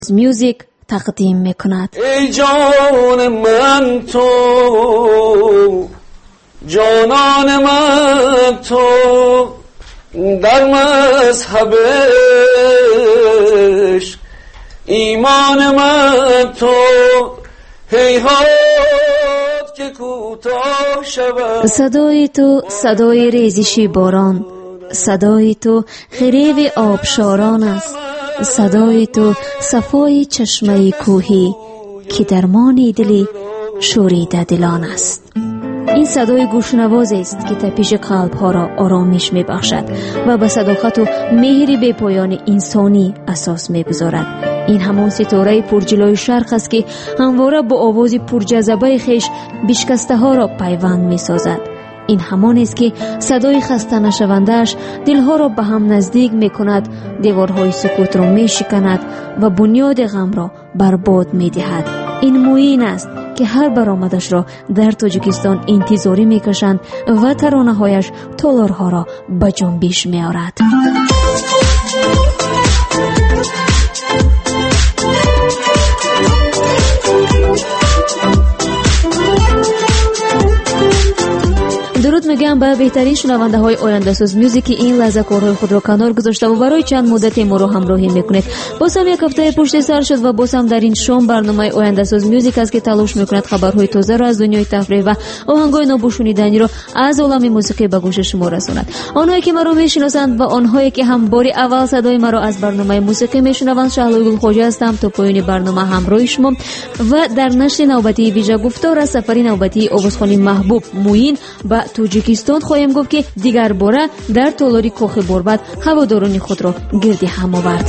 میوزیک تقدیم میکند. ای جان من تو، جانان من تو، در مذهب عشق ایمان من تو، هیهات که کوتاه شود. صدای تو صدای ریزش باران، صدای تو خریو آبشاران است، صدای تو صفای چشمه کوهی که درمان دلی شوریده دلان است. این صدای گوشنواز است که تپش قلب ها را آرامش می بخشد و به صداقت و مهر بی پایان انسانی اساس می گذارد. این همان ستاره پرجلوی شرق است که همواره با آواز پرجذبه خیش بشکسته ها را پیوند می سازد. این همان است که صدای خسته نشونده‌اش دلها را به هم نزدیک می کند، دیوارهای سکوت را می شکند و بنیاد غم را برباد می دهد. این موین است که هر برآمدش را در تاجیکستان انتظاری می کشند و ترانه هایش تالارها را به جنبش می آورد. درود میگم به بهترین شنونده های آینده ساز میوزیک این لحظه کارهای خود را کنار گذاشته و برای چند مدت ما را همراهی میکنید. باز هم یک هفته پشت سر شد و باز هم در این شام برنامه آینده ساز میوزیک است که تلاش میکند خبرهای تازه را از دنیای تفریح و آهنگای نابشنیدنی را از عالم موسیقی به گوش شما رساند. آنهایی که مرا میشناسند و آنهایی که هم بار اول صدای مرا از برنامه موسیقی میشنوند، شهلا گلخواجه هستم تا پایان برنامه همراه شما و در نشر نوبتی ویژه گفتار از سفر نوبتی آوازخوان محبوب موین به تاجیکستان خواهیم گفت که دیگر باره در تالاری کاخ بربد هواداران خود را گرد هم آورد.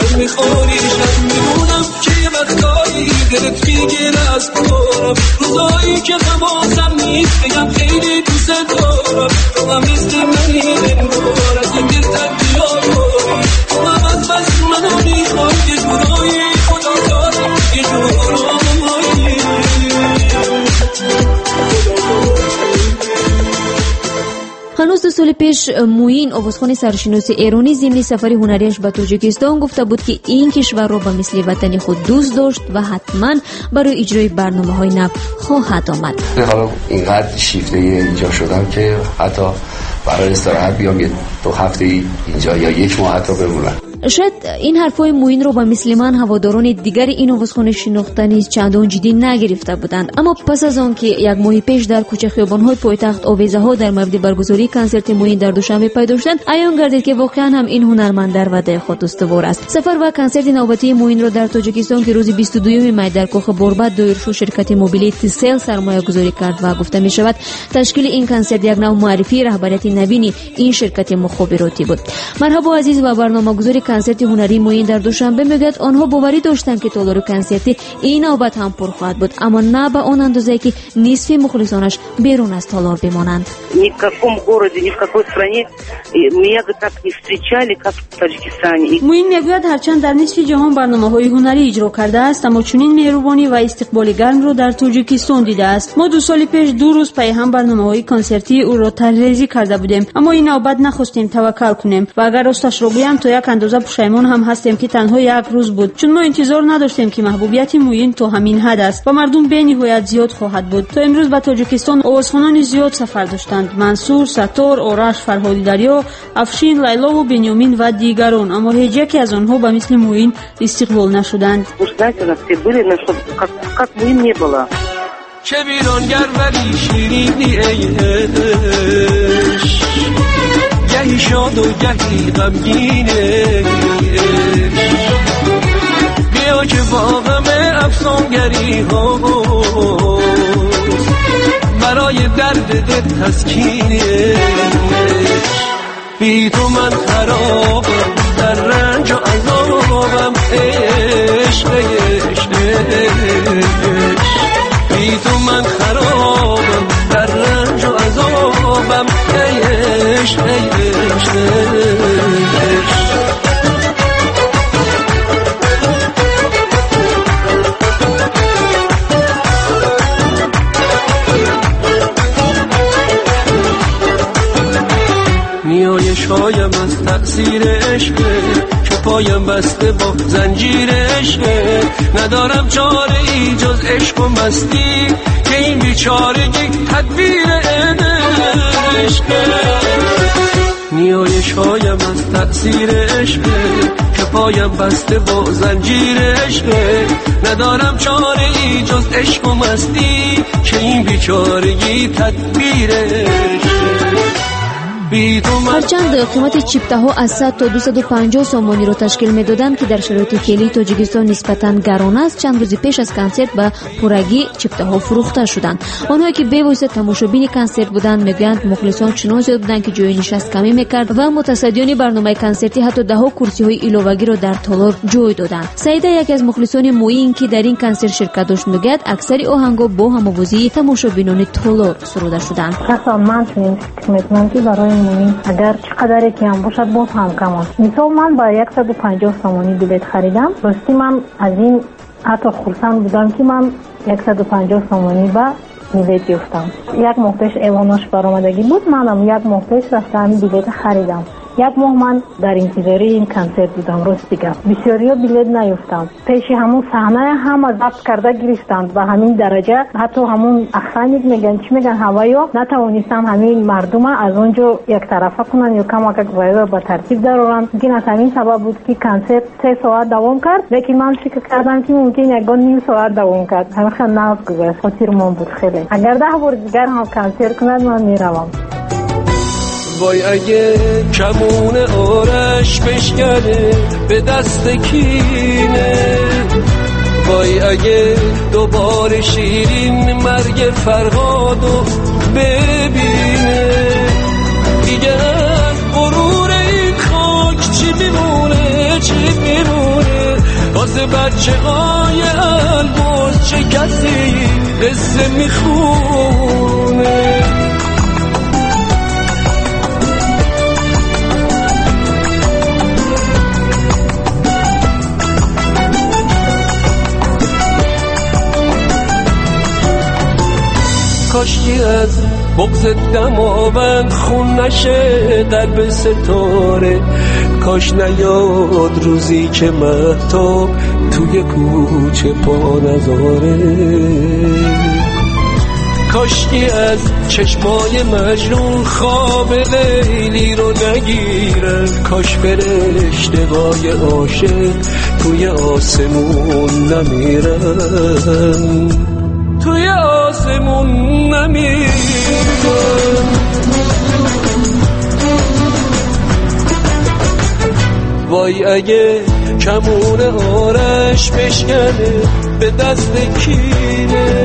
هنوز 2 سال پیش موین آوازخوان سرشناس ایرانی ضمن سفر هنریش به تاجیکستان گفته بود که این کشور را به مثل وطن خود دوست داشت و حتما برای اجرای برنامه‌های نو خواهد آمد. حالا اینقدر شیفته اینجا شدم که حتی برای استراحت بیام 2 هفته اینجا یا 1 ماه حتی بمونم. شاید این حرفای موین رو با مثل من هواداران دیگر این آوازخوان شناخته نیز چندان جدی نگرفته بودند، اما پس از آن که 1 ماه پیش در کوچه خیابان‌های پایتخت آویزه ها در مورد برگزاری کنسرت موین در دوشنبه پیدا شدند، عیان گردید که واقعا هم این هنرمند در وعده خود استوار است. سفر و کنسرت نوبتی موین را در تاجیکستان که روز 22 می در کاخ بربد دایرشو شرکت موبیلیت سل سرمایه‌گذاری کرد و گفته می شود تشکیل این کنسرت یک نوع معرفی رهبریت نوین این شرکت مخابراتی بود. مرحبا عزیز و برنامه‌گذار کنسرت هنری موین در دوشنبه میگوید آنها باوری داشتند که تالار کنسرت این نوبت هم پر خواهد بود، اما نه به آن اندازه که نصف مخلصانش بیرون از تالار بمانند. Ни в каком городе, ни в какой стране меня так не встречали, как в Таджикистане. موین میگوید هرچند در نصف جهان برنامه‌های هنری اجرا کرده است، اما چنین مهربانی و استقبال گرم را در تاجیکستان دیده است. ما 2 سال پیش 2 روز پی هم برنامه‌های کنسرتی او را طرح‌ریزی کرده بودیم، اما این نوبت نخواستیم توکل کنیم و اگر راستش را بگویم تا یک اندازه پشیمان هم هستیم که تنها 1 روز بود، چون ما انتظار نداشتیم که محبوبیت موین تا همین حد است و مردم به نهایت زیاد خواهد بود. تا امروز به تاجیکستان آوازخوانان زیاد سفر داشتند: منصور، ستار، آرش، فرهادی دریا، افشین، لیلا و بنیامین و دیگران، اما هیچ یکی از آنها به مثل موین استقبال نشدند. چه ویرانگر ولی شیرینی ای عشق، گهی شاد و گهی غمگینه، بیا که واقعم افسانگری ها برای درد دل تسکینه، بی تو من خرابم در رنج و عذابم، عشق عشق بی تو من خرابم در رنج و عذابم، عشق عشق نیایش هایم از تقصیر عشق که پایم بسته با زنجیر عشقه. ندارم چاره ای جز عشق و مستی که این بیچارگی تدبیر عشقه. نیایش هایم از تأثیر عشقه که پایم بسته با زنجیر عشقه. ندارم چاره ای جز عشق و مستی که این بیچارگی تدبیر عشقه. هرچند قیمت چیپته ها از 100 تا 250 سومانی را تشکیل می دادند که در شرایط فعلی تاجیکستان نسبتاً گران است، چند روز پیش از کنسرت به پورگی چیپته ها فروخته شدند. آنهایی که به واسطه تماشابین کنسرت بودند میگویند مخلصان چنان زیاد بودند که جای نشست کمی میکرد و متصدیان برنامه کنسرتی حتی 10 کرسی های ایلوگی را در تالار جای دادند. سعیده یکی از مخلصان موین که در این کنسرت شرکت داشت میگوید اکثر آهنگها با هم‌آوازی تماشابینان تالار سروده شدند. اگر چقدر که هم باشد باز هم کم است. مثلا من با 150 سومانی بلیت خریدم. راستی من از این حتی خرسند بودم که من 150 سومانی با بلیت یافتم. یک ماه پیش اعلانش برآمدگی بود، منم یک ماه پیش رفتم بلیت خریدم. یک ماه من در انتظار این کنسرت بودم. راست دیگه بسیاریا بلیت نیافتم. پیش همون صحنه هم ضبط کرده گرفتند و همین درجه حتی همون اخسانیک میگن چی میگن هوایو نتوانستم همین مردم از اونجا یک طرفه کنن یا کمک وایو به ترتیب درارن. ممکن است همین سبب بود که کنسرت 3 ساعت دوام کرد، لیکن من فکر کردم که ممکن یک نیم ساعت دوام کرد. همیشه ناز گذشت. خاطر من بود خیلی. اگر 10 بار دیگر هم کنسرت کند من میروم. وای اگه کمون آرش بشکنه به دست کینه، وای اگه دوباره شیرین مرگ فرهادو ببینه، دیگه غرور این خاک چی میمونه چی میمونه، واسه بچه های البرز چه کسی قصه میخونه. کاشکی از بغض دماوند خون نشه قلب ستاره، کاش نیاد روزی که مهتاب توی کوچه پا نذاره، کاشکی از چشمای مجنون خواب لیلی رو نگیرن، کاش فرشته‌های عاشق توی آسمون نمیرن، توی آسمون نمیرن. وای اگه کمون آرش بشکنه به دست کینه،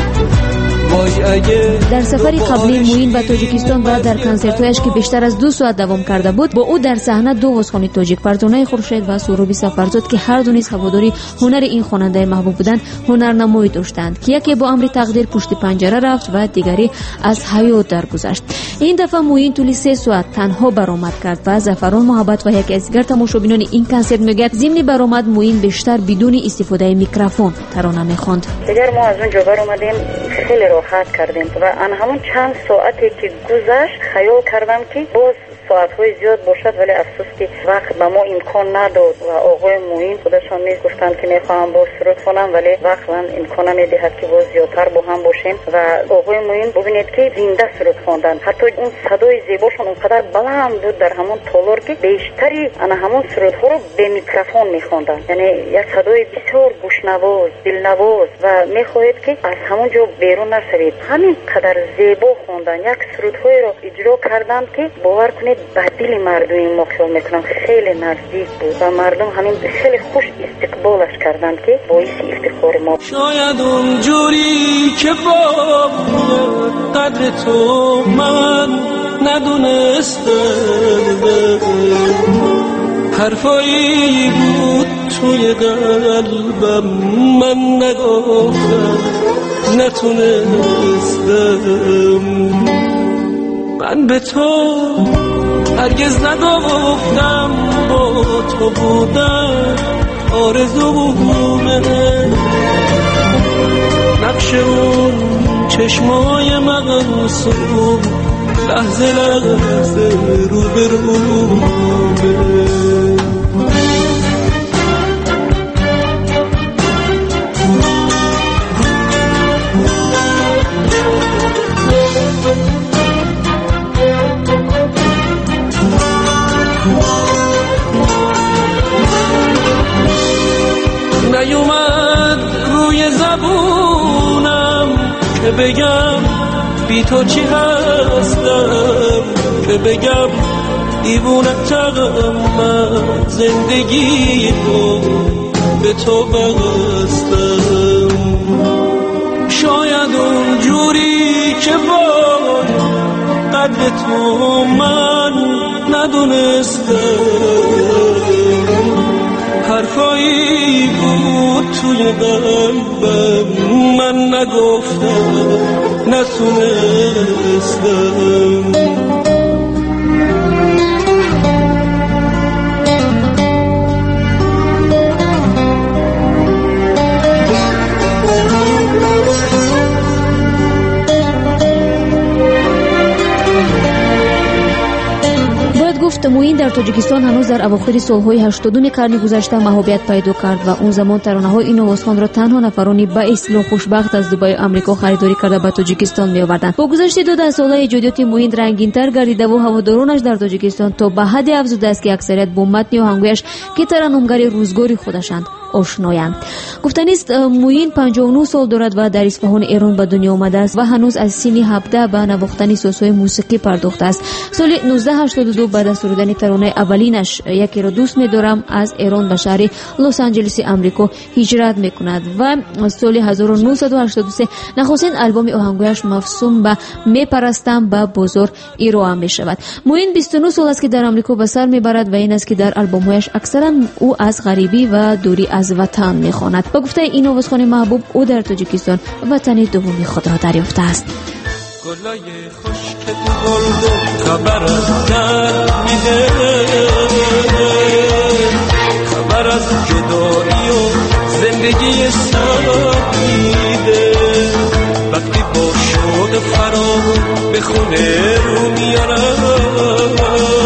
در سفری قبلی موین به تاجیکستان و در کنسرت‌هایش که بیشتر از 2 ساعت دوام کرده بود، با او در صحنه 2 واسخوان تاجیک، فرزانه خورشید و سروب سفرزاد که هر دو نیز هواداری هنر این خواننده محبوب بودند، هنرنمایی داشتند که یکی با امر تقدیر پشت پنجره رفت و دیگری از حیات درگذشت. این دفعه موین طول 3 ساعت تنها برآمد کرد و زعفران محبت و یکی از دیگر تماشابینان این کنسرت میگوید ضمن برآمد موین بیشتر بدون استفاده میکروفون ترانه میخواند. اگر ما از اونجا برآمدیم خیلی راحت کردیم و آن همون چند ساعتی که گذشت خیال کردم که باز ساعت‌های زیاد باشد، ولی افسوس که وقت به ما امکان نداد و آقای موین خودشان نیز گفتند که میخواهم باز سرود کنم، ولی وقت من امکان نمیدهد که باز زیادتر با هم باشیم. و آقای موین ببینید که زنده سرود خواندند، حتی اون صدای زیباشون اونقدر بلند بود در همون تالار که بیشتری آن همون سرودها رو به میکروفون میخواندند، یعنی یک صدای بسیار گوشنواز دلنواز و میخواهید که از همونجا بیرون نشوید. همین قدر زیبا خواندن، یک سرودهای رو اجرا کردند که باور کنید به دل مردم ما خیال میکنم خیلی نزدیک بود و مردم همین خیلی خوش استقبالش کردند که باعث افتخار ما. شاید اونجوری که با قدر تو من ندونستم، حرفایی بود توی قلبم من نگفتم نتونستم، من به تو هرگز نگفتم با تو بودن آرزومه، نقش اون چشمای مغصوب لحظه لحظه رو به رومه. نیومد روی زبونم که بگم بی تو چی هستم، که بگم دیوونتم من زندگی رو به تو بستم. شاید اونجوری که وای قدر تو من ندونستم، حرفایی بود توی قلبم من نگفتم نتونستم. موین در تاجیکستان هنوز در اواخر سالهای 80 قرن گذشته محبوبیت پیدا کرد و اون زمان ترانه‌های این نوازخوان را تنها نفرانی با اصل و خوشبخت از دبی آمریکا خریداری کرده به تاجیکستان می‌آوردند. با گذشت 12 ساله ایجادات موین رنگین‌تر گردیده و هوادارانش در تاجیکستان تا به حد افزوده است که اکثریت با متن آهنگش که ترانه‌گر روزگاری خودشند آشنایند. گفتنیست موین 59 سال دارد و در اصفهان ایران به دنیا آمده است و هنوز از سن 17 به نواختن سازهای موسیقی پرداخته است. سال 1982 بعد از سرودن ترانه اولینش یکی را دوست می‌دارم از ایران به شهر لس آنجلس آمریکا هجرت می‌کند و سال 1983 نخستین آلبوم آهنگش مفصوم به میپرستم به بازار ارائه می‌شود. موین 29 سال است که در آمریکا به سر می‌برد و این است که در آلبوم‌هایش اکثرا او از غریبی و دوری از وطن می‌خواند. با گفته این نوازخوان محبوب او در تاجیکستان وطن دومی خود را دریافته است. گلای خشک گل خبر از درد میده، خبر از جدایی و زندگی سخت میده. وقتی با شوق فراق به خونه رو میارم،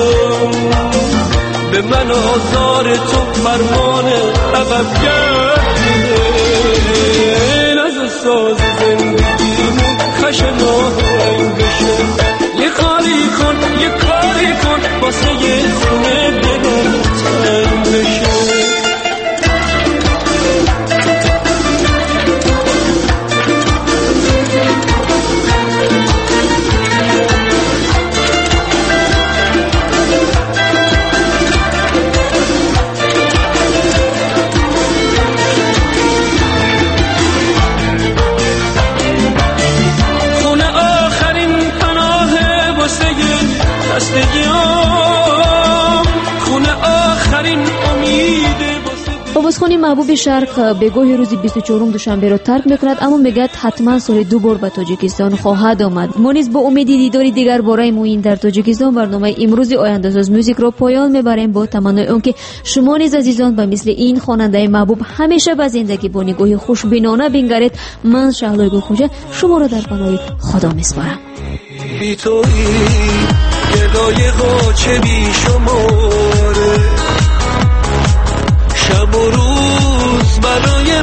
به من آزار تو فرمان عبدگرد میده. از ساز زندگیمون خشنان بشه، یه کاری کن واسه یه خونه دلم تنگ بشه. نوازخوان محبوب شرق بگاه روز 24 دوشنبه را ترک میکند، اما میگد حتما سال 2 بار به تاجیکستان خواهد آمد. ما نیز با امید دیدار دیگر باره موین در تاجیکستان برنامه امروز آینده ساز موزیک را پایان میبریم با تمنای آنکه شما نیز عزیزان به مثل این خواننده محبوب همیشه به زندگی با نگاه خوشبینانه بنگرید. من شهلای گلخوجه شما را در پناه خدا میسپارم. بی تویی گدای غاچه بی شماره، شب و روز برای